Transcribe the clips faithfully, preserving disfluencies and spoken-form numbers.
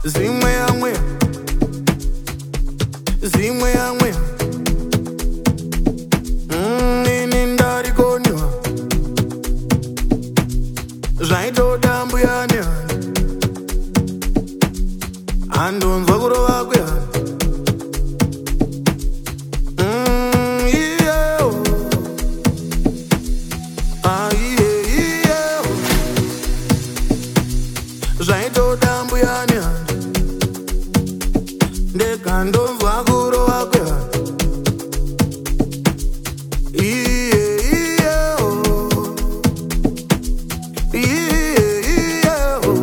Zimwe yamwe, zimwe yamwe. Nini ndari konywa, zvaitoda mbuyane. Andonzwa kurova kwehana. Zvaitoda mbuyane ndekandonzwa kurova kwehana. Iye iye oh. Iye iye oh.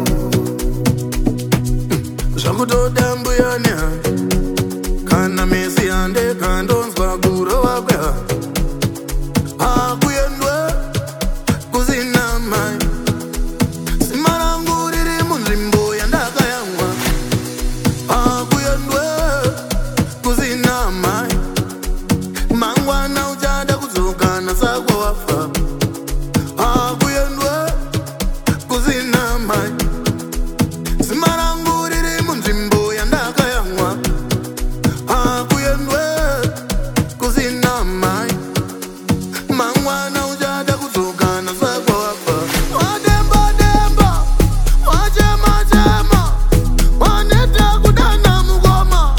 Zvakutoda mbuyane kana mesi ndekandonzwa kurova kwehana. Akuyendwe kuzina mai mangwana uchada kudzokana sakwa wafa. Akuyendwe kuzina mai zima rangu riri munzvimbo yandakayamwa. Akuyendwe kuzina mai mangwana uchada kudzokana sakwa wafa. Wademba demba wachema chema waneta kudana mukoma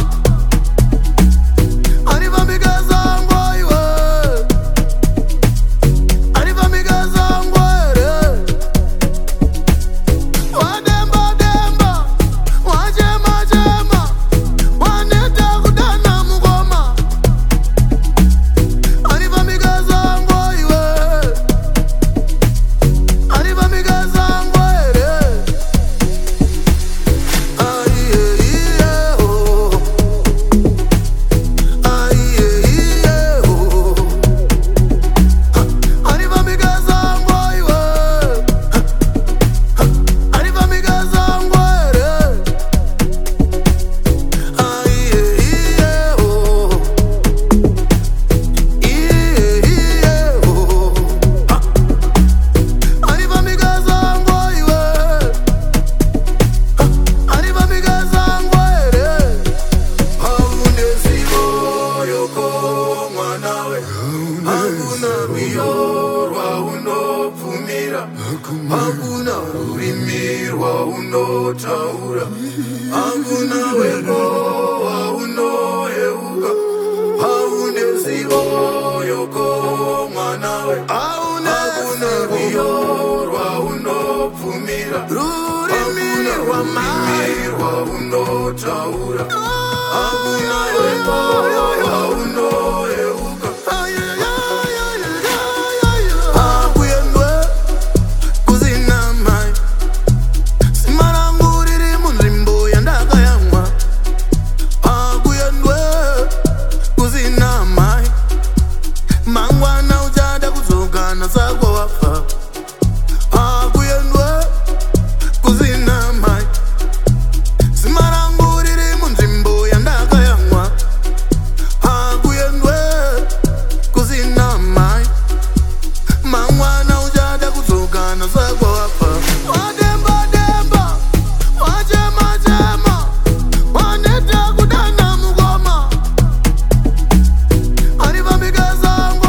arivambika zangu hakuna rurimi rwaunotaura, hakuna wego waunoyeuka, haune zivo yoko mwanawe, hakuna rwiyo rwaunopfumira, rurimi rwaunotaura, hakuna wego waunoyeuka. Mangwana uchada kudzokana sakwa wafa. Akuyendwe kuzina mai zima rangu riri munzvimbo yandakayamwa. Akuyendwe kuzina mai mangwana uchada kudzokana sakwa wafa. Wademba demba wachema chema waneta kudana mukoma arivambika zangu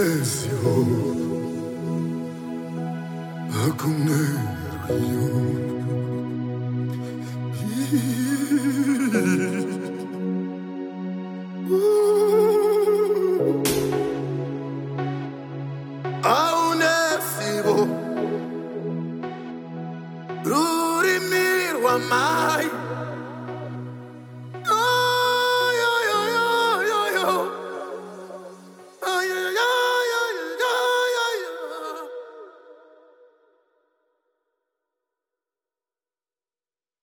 Hakuna